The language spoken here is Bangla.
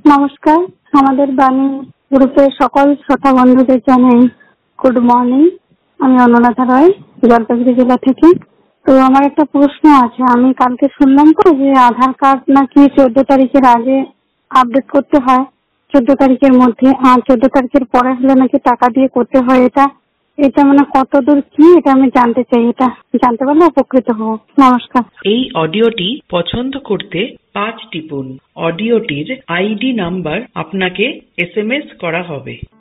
নমস্কার, আমাদের বাণী গ্রুপের সকল শ্রোতা বন্ধুদের জানাই গুড মর্নিং। আমি অনুরাধা রায়, জলপাইগুড়ি জেলা থেকে। তো আমার একটা প্রশ্ন আছে। আমি কালকে শুনলাম তো যে আধার কার্ড নাকি 14 তারিখের আগে আপডেট করতে হয়, 14 তারিখের মধ্যে, আর 14 তারিখের পরে হলে নাকি টাকা দিয়ে করতে হয়। এটা মানে কতদূর কি, এটা আমি জানতে চাই। এটা জানতে পারলে উপকৃত হব। নমস্কার। এই অডিওটি পছন্দ করতে 5 টিপুন। অডিওটির আইডি নাম্বার আপনাকে SMS করা হবে।